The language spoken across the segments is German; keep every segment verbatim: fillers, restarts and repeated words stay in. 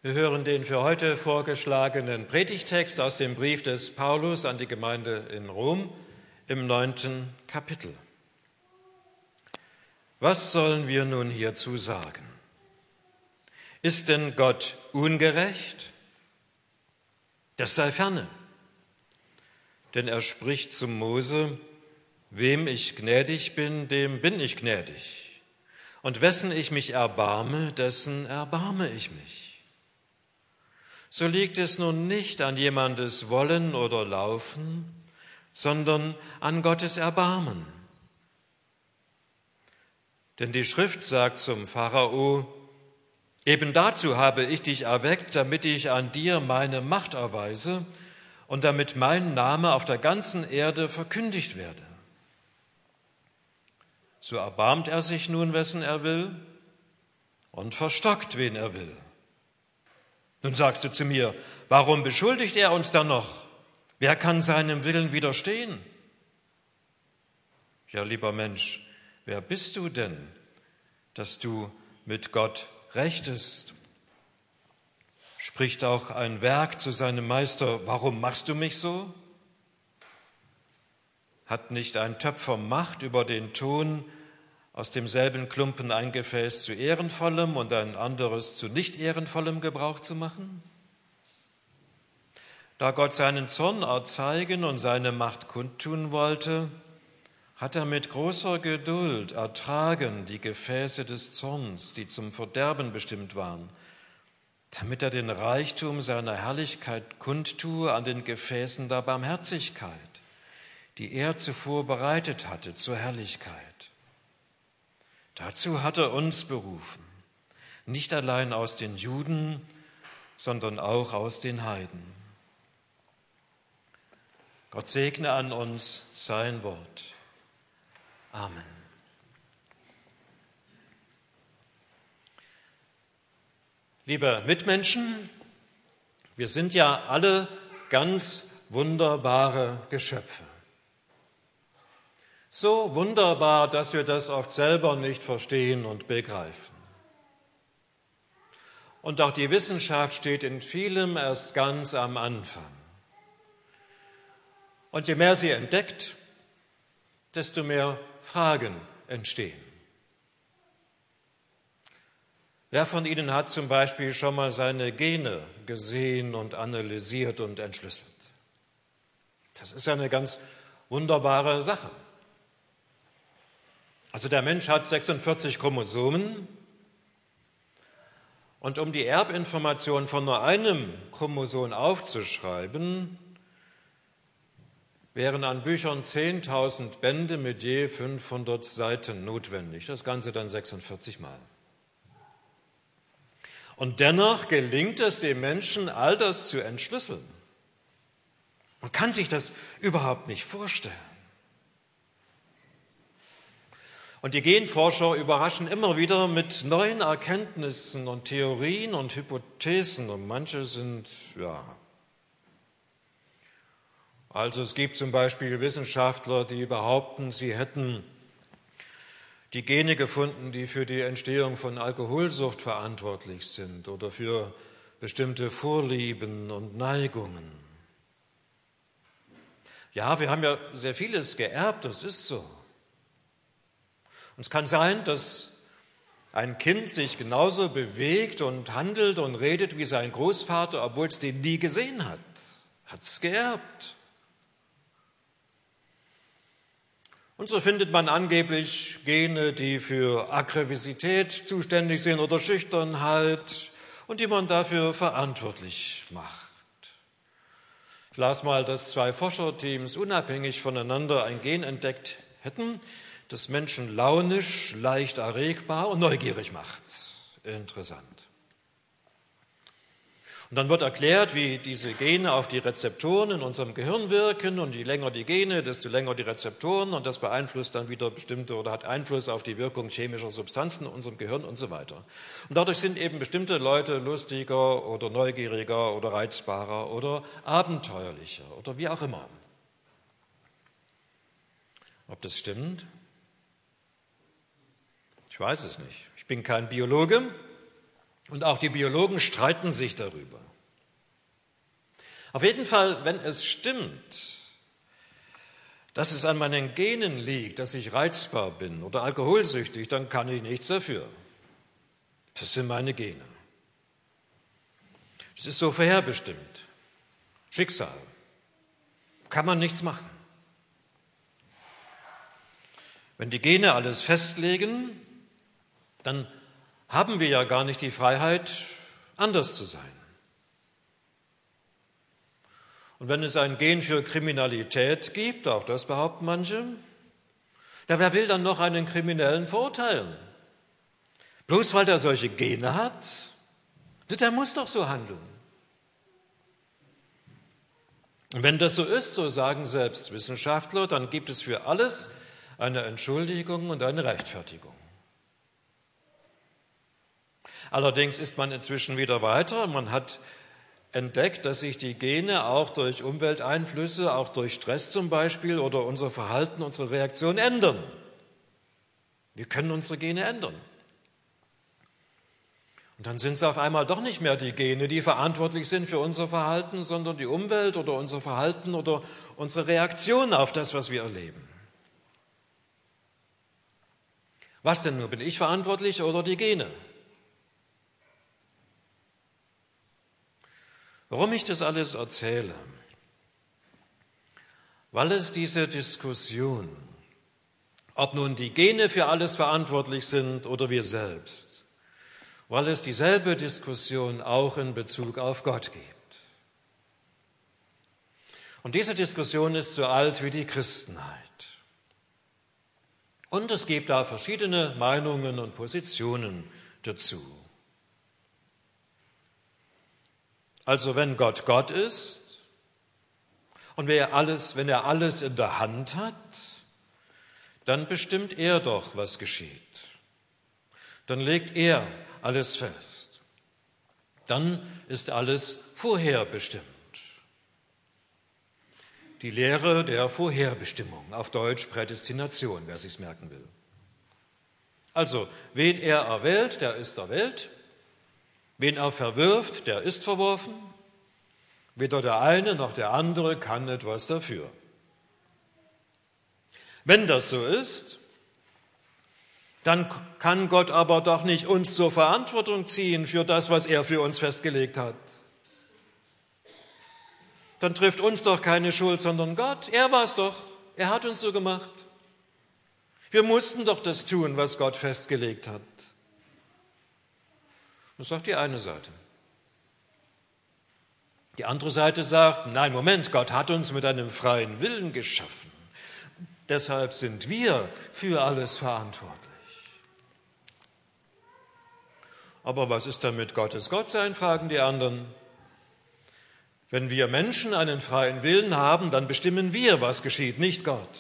Wir hören den für heute vorgeschlagenen Predigtext aus dem Brief des Paulus an die Gemeinde in Rom im neunten Kapitel. Was sollen wir nun hierzu sagen? Ist denn Gott ungerecht? Das sei ferne. Denn er spricht zu Mose: Wem ich gnädig bin, dem bin ich gnädig. Und wessen ich mich erbarme, dessen erbarme ich mich. So liegt es nun nicht an jemandes Wollen oder Laufen, sondern an Gottes Erbarmen. Denn die Schrift sagt zum Pharao: Eben dazu habe ich dich erweckt, damit ich an dir meine Macht erweise und damit mein Name auf der ganzen Erde verkündigt werde. So erbarmt er sich nun, wessen er will, und verstockt, wen er will. Nun sagst du zu mir: Warum beschuldigt er uns dann noch? Wer kann seinem Willen widerstehen? Ja, lieber Mensch, wer bist du denn, dass du mit Gott rechtest? Spricht auch ein Werk zu seinem Meister: Warum machst du mich so? Hat nicht ein Töpfer Macht über den Ton, aus demselben Klumpen ein Gefäß zu ehrenvollem und ein anderes zu nicht ehrenvollem Gebrauch zu machen? Da Gott seinen Zorn erzeigen und seine Macht kundtun wollte, hat er mit großer Geduld ertragen die Gefäße des Zorns, die zum Verderben bestimmt waren, damit er den Reichtum seiner Herrlichkeit kundtue an den Gefäßen der Barmherzigkeit, die er zuvor bereitet hatte zur Herrlichkeit. Dazu hat er uns berufen, nicht allein aus den Juden, sondern auch aus den Heiden. Gott segne an uns sein Wort. Amen. Liebe Mitmenschen, wir sind ja alle ganz wunderbare Geschöpfe. So wunderbar, dass wir das oft selber nicht verstehen und begreifen. Und auch die Wissenschaft steht in vielem erst ganz am Anfang. Und je mehr sie entdeckt, desto mehr Fragen entstehen. Wer von Ihnen hat zum Beispiel schon mal seine Gene gesehen und analysiert und entschlüsselt? Das ist ja eine ganz wunderbare Sache. Also der Mensch hat sechsundvierzig Chromosomen und um die Erbinformation von nur einem Chromosom aufzuschreiben, wären an Büchern zehntausend Bände mit je fünfhundert Seiten notwendig. Das Ganze dann sechsundvierzig Mal. Und dennoch gelingt es dem Menschen, all das zu entschlüsseln. Man kann sich das überhaupt nicht vorstellen. Und die Genforscher überraschen immer wieder mit neuen Erkenntnissen und Theorien und Hypothesen. Und manche sind, ja. Also es gibt zum Beispiel Wissenschaftler, die behaupten, sie hätten die Gene gefunden, die für die Entstehung von Alkoholsucht verantwortlich sind oder für bestimmte Vorlieben und Neigungen. Ja, wir haben ja sehr vieles geerbt, das ist so. Und es kann sein, dass ein Kind sich genauso bewegt und handelt und redet wie sein Großvater, obwohl es den nie gesehen hat. Hat es geerbt. Und so findet man angeblich Gene, die für Aggressivität zuständig sind oder Schüchternheit und die man dafür verantwortlich macht. Ich las mal, dass zwei Forscherteams unabhängig voneinander ein Gen entdeckt hätten, das Menschen launisch, leicht erregbar und neugierig macht. Interessant. Und dann wird erklärt, wie diese Gene auf die Rezeptoren in unserem Gehirn wirken und je länger die Gene, desto länger die Rezeptoren und das beeinflusst dann wieder bestimmte oder hat Einfluss auf die Wirkung chemischer Substanzen in unserem Gehirn und so weiter. Und dadurch sind eben bestimmte Leute lustiger oder neugieriger oder reizbarer oder abenteuerlicher oder wie auch immer. Ob das stimmt? Ich weiß es nicht. Ich bin kein Biologe, Und auch die Biologen streiten sich darüber. Auf jeden Fall, wenn es stimmt, dass es an meinen Genen liegt, dass ich reizbar bin oder alkoholsüchtig, dann kann ich nichts dafür. Das sind meine Gene. Es ist so vorherbestimmt. Schicksal. Kann man nichts machen. Wenn die Gene alles festlegen, dann haben wir ja gar nicht die Freiheit, anders zu sein. Und wenn es ein Gen für Kriminalität gibt, auch das behaupten manche, na, wer will dann noch einen Kriminellen verurteilen? Bloß weil der solche Gene hat? Der muss doch so handeln. Und wenn das so ist, so sagen selbst Wissenschaftler, dann gibt es für alles eine Entschuldigung und eine Rechtfertigung. Allerdings ist man inzwischen wieder weiter. Man hat entdeckt, dass sich die Gene auch durch Umwelteinflüsse, auch durch Stress zum Beispiel oder unser Verhalten, unsere Reaktion ändern. Wir können unsere Gene ändern. Und dann sind es auf einmal doch nicht mehr die Gene, die verantwortlich sind für unser Verhalten, sondern die Umwelt oder unser Verhalten oder unsere Reaktion auf das, was wir erleben. Was denn nur? Bin ich verantwortlich oder die Gene? Warum ich das alles erzähle? Weil es diese Diskussion, ob nun die Gene für alles verantwortlich sind oder wir selbst, weil es dieselbe Diskussion auch in Bezug auf Gott gibt. Und diese Diskussion ist so alt wie die Christenheit. Und es gibt da verschiedene Meinungen und Positionen dazu. Also wenn Gott Gott ist und wenn er alles, wenn er alles in der Hand hat, dann bestimmt er doch, was geschieht. Dann legt er alles fest. Dann ist alles vorherbestimmt. Die Lehre der Vorherbestimmung, auf Deutsch Prädestination, wer sich's merken will. Also, wen er erwählt, der ist erwählt. Wen er verwirft, der ist verworfen. Weder der eine noch der andere kann etwas dafür. Wenn das so ist, dann kann Gott aber doch nicht uns zur Verantwortung ziehen für das, was er für uns festgelegt hat. Dann trifft uns doch keine Schuld, sondern Gott. Er war es doch. Er hat uns so gemacht. Wir mussten doch das tun, was Gott festgelegt hat. Das sagt die eine Seite. Die andere Seite sagt, nein, Moment, Gott hat uns mit einem freien Willen geschaffen. Deshalb sind wir für alles verantwortlich. Aber was ist damit Gottes Gottsein, fragen die anderen. Wenn wir Menschen einen freien Willen haben, dann bestimmen wir, was geschieht, nicht Gott.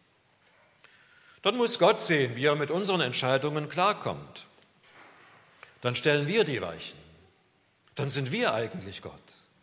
Dann muss Gott sehen, wie er mit unseren Entscheidungen klarkommt. Dann stellen wir die Weichen. Dann sind wir eigentlich Gott.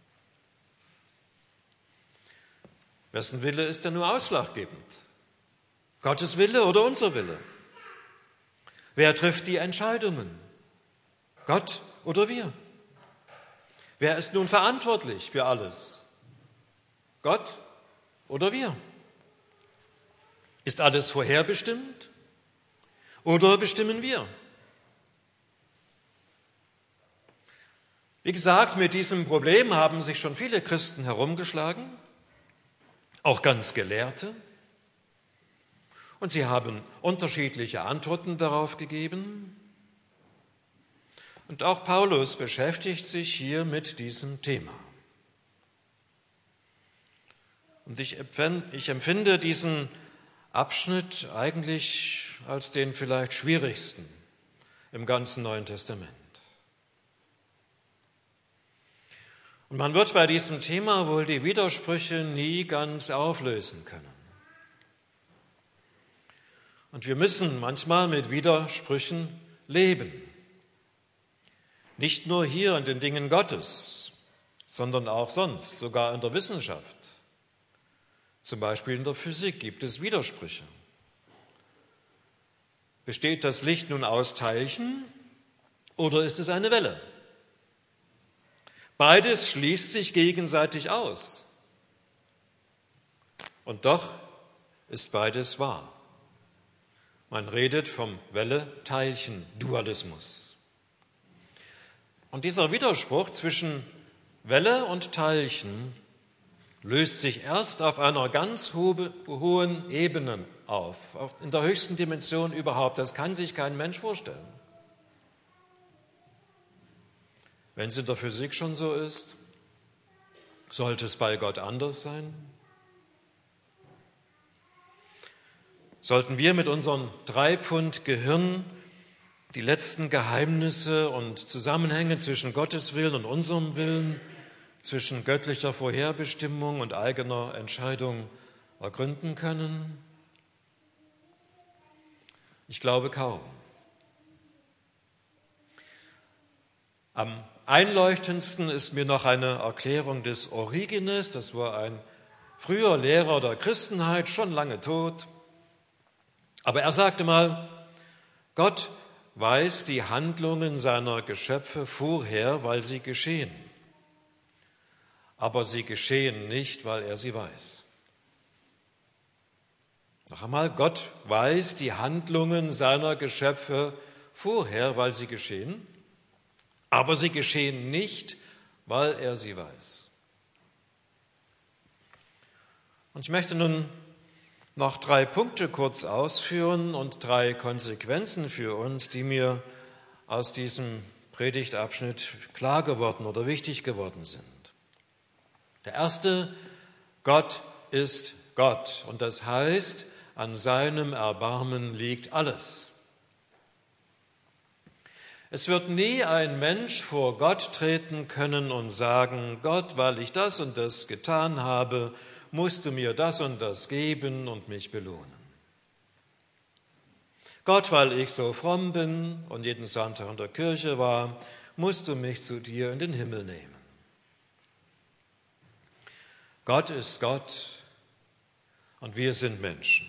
Wessen Wille ist denn nur ausschlaggebend? Gottes Wille oder unser Wille? Wer trifft die Entscheidungen? Gott oder wir? Wer ist nun verantwortlich für alles? Gott oder wir? Ist alles vorherbestimmt oder bestimmen wir? Wie gesagt, mit diesem Problem haben sich schon viele Christen herumgeschlagen, auch ganz Gelehrte. Und sie haben unterschiedliche Antworten darauf gegeben. Und auch Paulus beschäftigt sich hier mit diesem Thema. Und ich empfinde diesen Abschnitt eigentlich als den vielleicht schwierigsten im ganzen Neuen Testament. Und man wird bei diesem Thema wohl die Widersprüche nie ganz auflösen können. Und wir müssen manchmal mit Widersprüchen leben. Nicht nur hier in den Dingen Gottes, sondern auch sonst, sogar in der Wissenschaft. Zum Beispiel in der Physik gibt es Widersprüche. Besteht das Licht nun aus Teilchen Oder ist es eine Welle? Beides schließt sich gegenseitig aus. Und doch ist beides wahr. Man redet vom Welle-Teilchen-Dualismus. Und dieser Widerspruch zwischen Welle und Teilchen löst sich erst auf einer ganz hohen Ebene auf, in der höchsten Dimension überhaupt. Das kann sich kein Mensch vorstellen. Wenn es in der Physik schon so ist, sollte es bei Gott anders sein? Sollten wir mit unserem drei Pfund Gehirn die letzten Geheimnisse und Zusammenhänge zwischen Gottes Willen und unserem Willen, zwischen göttlicher Vorherbestimmung und eigener Entscheidung ergründen können? Ich glaube kaum. Am einleuchtendsten ist mir noch eine Erklärung des Origenes, das war ein früher Lehrer der Christenheit, schon lange tot. Aber er sagte mal, Gott weiß die Handlungen seiner Geschöpfe vorher, weil sie geschehen. Aber sie geschehen nicht, weil er sie weiß. Noch einmal, Gott weiß die Handlungen seiner Geschöpfe vorher, weil sie geschehen. Aber sie geschehen nicht, weil er sie weiß. Und ich möchte nun noch drei Punkte kurz ausführen und drei Konsequenzen für uns, die mir aus diesem Predigtabschnitt klar geworden oder wichtig geworden sind. Der erste, Gott ist Gott. Und das heißt, an seinem Erbarmen liegt alles. Es wird nie ein Mensch vor Gott treten können und sagen, Gott, weil ich das und das getan habe, musst du mir das und das geben und mich belohnen. Gott, weil ich so fromm bin und jeden Sonntag in der Kirche war, musst du mich zu dir in den Himmel nehmen. Gott ist Gott und wir sind Menschen.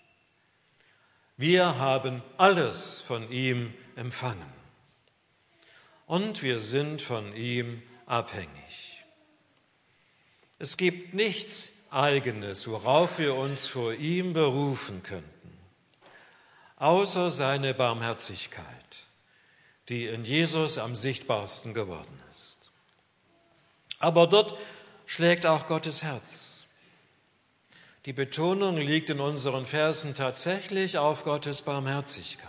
Wir haben alles von ihm empfangen. Und wir sind von ihm abhängig. Es gibt nichts Eigenes, worauf wir uns vor ihm berufen könnten, außer seine Barmherzigkeit, die in Jesus am sichtbarsten geworden ist. Aber dort schlägt auch Gottes Herz. Die Betonung liegt in unseren Versen tatsächlich auf Gottes Barmherzigkeit.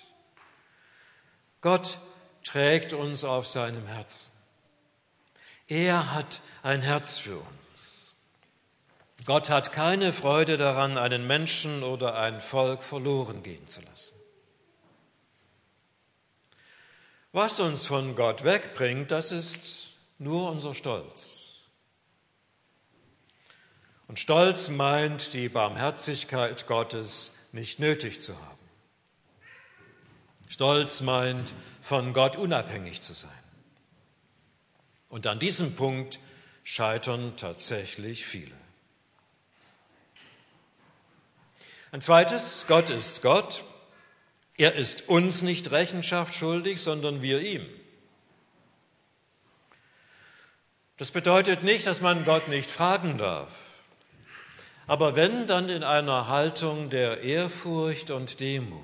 Gott trägt uns auf seinem Herzen. Er hat ein Herz für uns. Gott hat keine Freude daran, einen Menschen oder ein Volk verloren gehen zu lassen. Was uns von Gott wegbringt, das ist nur unser Stolz. Und Stolz meint, die Barmherzigkeit Gottes nicht nötig zu haben. Stolz meint, von Gott unabhängig zu sein. Und an diesem Punkt scheitern tatsächlich viele. Ein zweites, Gott ist Gott. Er ist uns nicht Rechenschaft schuldig, sondern wir ihm. Das bedeutet nicht, dass man Gott nicht fragen darf. Aber wenn, dann in einer Haltung der Ehrfurcht und Demut.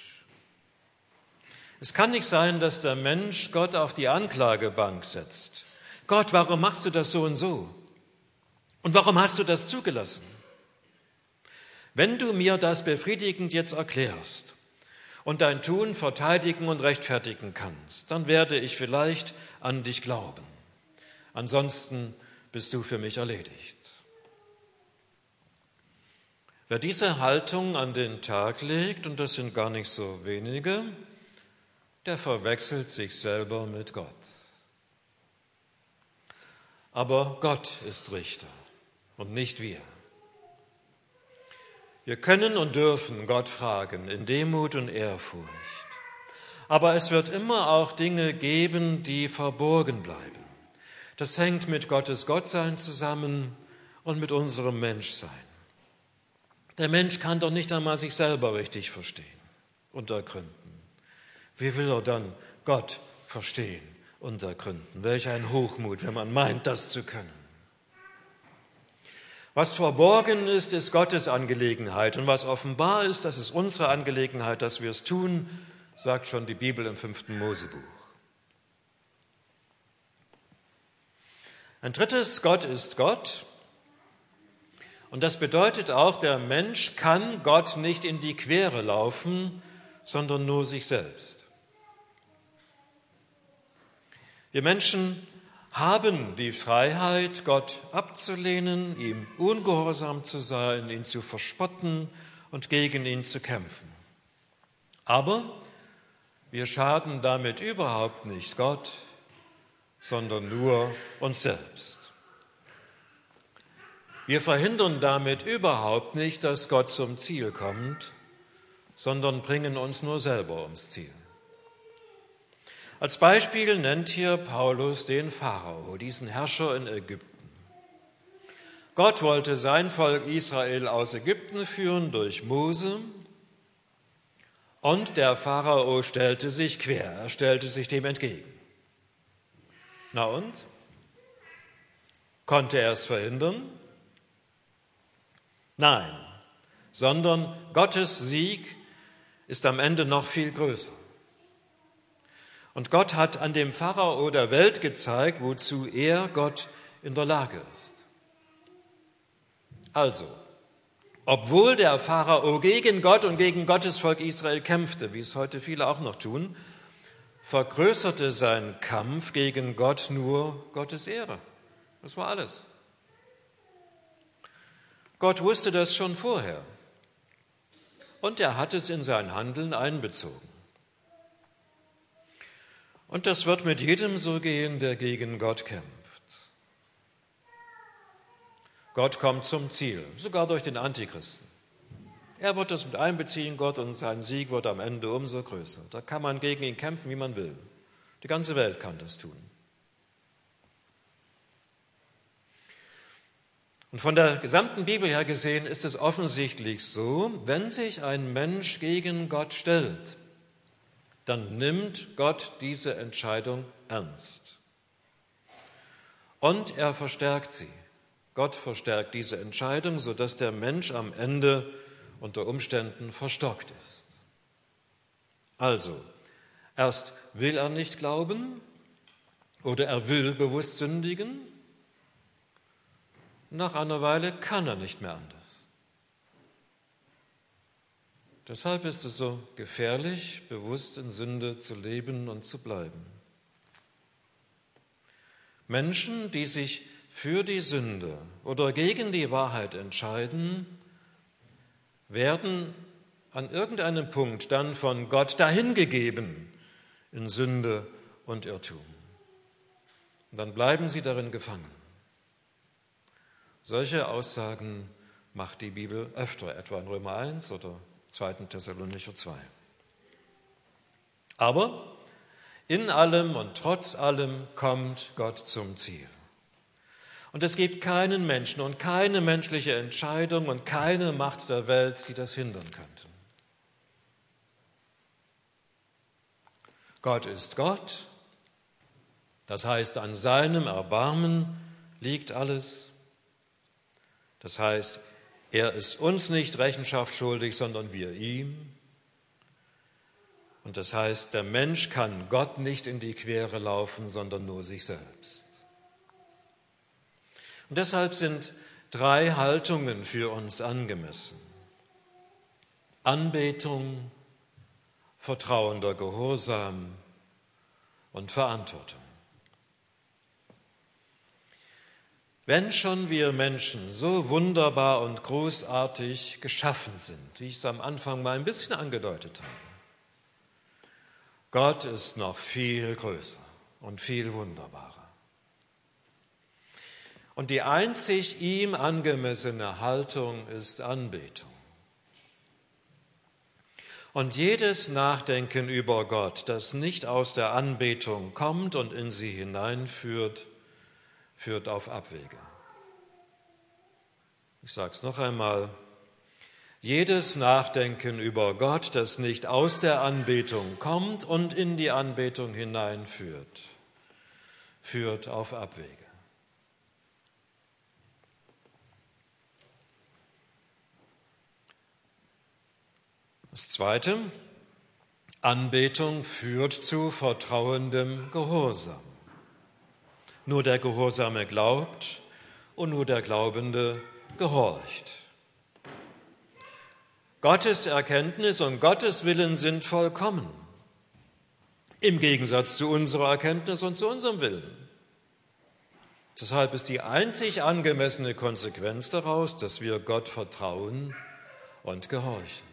Es kann nicht sein, dass der Mensch Gott auf die Anklagebank setzt. Gott, warum machst du das so und so? Und warum hast du das zugelassen? Wenn du mir das befriedigend jetzt erklärst und dein Tun verteidigen und rechtfertigen kannst, dann werde ich vielleicht an dich glauben. Ansonsten bist du für mich erledigt. Wer diese Haltung an den Tag legt, und das sind gar nicht so wenige, der verwechselt sich selber mit Gott. Aber Gott ist Richter und nicht wir. Wir können und dürfen Gott fragen in Demut und Ehrfurcht. Aber es wird immer auch Dinge geben, die verborgen bleiben. Das hängt mit Gottes Gottsein zusammen und mit unserem Menschsein. Der Mensch kann doch nicht einmal sich selber richtig verstehen und ergründen. Wie will er dann Gott verstehen und ergründen. Welch ein Hochmut, wenn man meint, das zu können. Was verborgen ist, ist Gottes Angelegenheit. Und was offenbar ist, das ist unsere Angelegenheit, dass wir es tun, sagt schon die Bibel im fünften Mosebuch. Ein drittes, Gott ist Gott. Und das bedeutet auch, der Mensch kann Gott nicht in die Quere laufen, sondern nur sich selbst. Wir Menschen haben die Freiheit, Gott abzulehnen, ihm ungehorsam zu sein, ihn zu verspotten und gegen ihn zu kämpfen. Aber wir schaden damit überhaupt nicht Gott, sondern nur uns selbst. Wir verhindern damit überhaupt nicht, dass Gott zum Ziel kommt, sondern bringen uns nur selber ums Ziel. Als Beispiel nennt hier Paulus den Pharao, diesen Herrscher in Ägypten. Gott wollte sein Volk Israel aus Ägypten führen durch Mose und der Pharao stellte sich quer, er stellte sich dem entgegen. Na und? Konnte er es verhindern? Nein, sondern Gottes Sieg ist am Ende noch viel größer. Und Gott hat an dem Pharao der Welt gezeigt, wozu er, Gott, in der Lage ist. Also, obwohl der Pharao gegen Gott und gegen Gottes Volk Israel kämpfte, wie es heute viele auch noch tun, vergrößerte sein Kampf gegen Gott nur Gottes Ehre. Das war alles. Gott wusste das schon vorher und er hat es in sein Handeln einbezogen. Und das wird mit jedem so gehen, der gegen Gott kämpft. Gott kommt zum Ziel, sogar durch den Antichristen. Er wird das mit einbeziehen, Gott, und sein Sieg wird am Ende umso größer. Da kann man gegen ihn kämpfen, wie man will. Die ganze Welt kann das tun. Und von der gesamten Bibel her gesehen ist es offensichtlich so, wenn sich ein Mensch gegen Gott stellt, dann nimmt Gott diese Entscheidung ernst. Und er verstärkt sie. Gott verstärkt diese Entscheidung, sodass der Mensch am Ende unter Umständen verstockt ist. Also, erst will er nicht glauben oder er will bewusst sündigen. Nach einer Weile kann er nicht mehr anders. Deshalb ist es so gefährlich, bewusst in Sünde zu leben und zu bleiben. Menschen, die sich für die Sünde oder gegen die Wahrheit entscheiden, werden an irgendeinem Punkt dann von Gott dahingegeben in Sünde und Irrtum. Und dann bleiben sie darin gefangen. Solche Aussagen macht die Bibel öfter, etwa in Römer eins oder zweiten Thessalonicher zwei. Aber in allem und trotz allem kommt Gott zum Ziel. Und es gibt keinen Menschen und keine menschliche Entscheidung und keine Macht der Welt, die das hindern könnte. Gott ist Gott, das heißt, an seinem Erbarmen liegt alles. Das heißt, er ist uns nicht Rechenschaft schuldig, sondern wir ihm. Und das heißt, der Mensch kann Gott nicht in die Quere laufen, sondern nur sich selbst. Und deshalb sind drei Haltungen für uns angemessen. Anbetung, vertrauender Gehorsam und Verantwortung. Wenn schon wir Menschen so wunderbar und großartig geschaffen sind, wie ich es am Anfang mal ein bisschen angedeutet habe, Gott ist noch viel größer und viel wunderbarer. Und die einzig ihm angemessene Haltung ist Anbetung. Und jedes Nachdenken über Gott, das nicht aus der Anbetung kommt und in sie hineinführt, führt auf Abwege. Ich sage es noch einmal. Jedes Nachdenken über Gott, das nicht aus der Anbetung kommt und in die Anbetung hineinführt, führt auf Abwege. Das Zweite, Anbetung führt zu vertrauendem Gehorsam. Nur der Gehorsame glaubt und nur der Glaubende gehorcht. Gottes Erkenntnis und Gottes Willen sind vollkommen, im Gegensatz zu unserer Erkenntnis und zu unserem Willen. Deshalb ist die einzig angemessene Konsequenz daraus, dass wir Gott vertrauen und gehorchen.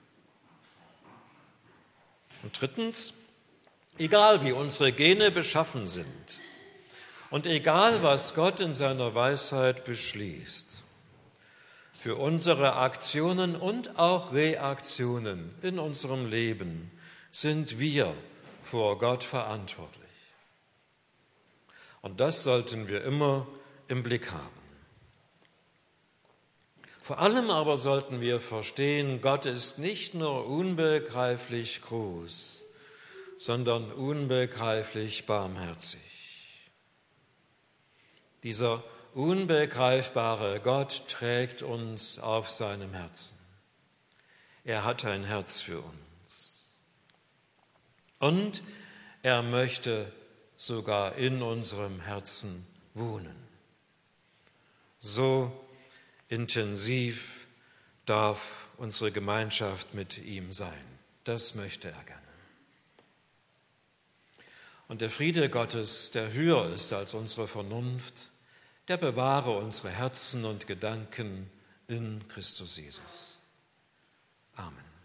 Und drittens, egal wie unsere Gene beschaffen sind und egal was Gott in seiner Weisheit beschließt, für unsere Aktionen und auch Reaktionen in unserem Leben sind wir vor Gott verantwortlich. Und das sollten wir immer im Blick haben. Vor allem aber sollten wir verstehen, Gott ist nicht nur unbegreiflich groß, sondern unbegreiflich barmherzig. Dieser unbegreifbare Gott trägt uns auf seinem Herzen. Er hat ein Herz für uns. Und er möchte sogar in unserem Herzen wohnen. So intensiv darf unsere Gemeinschaft mit ihm sein. Das möchte er gerne. Und der Friede Gottes, der höher ist als unsere Vernunft, der bewahre unsere Herzen und Gedanken in Christus Jesus. Amen.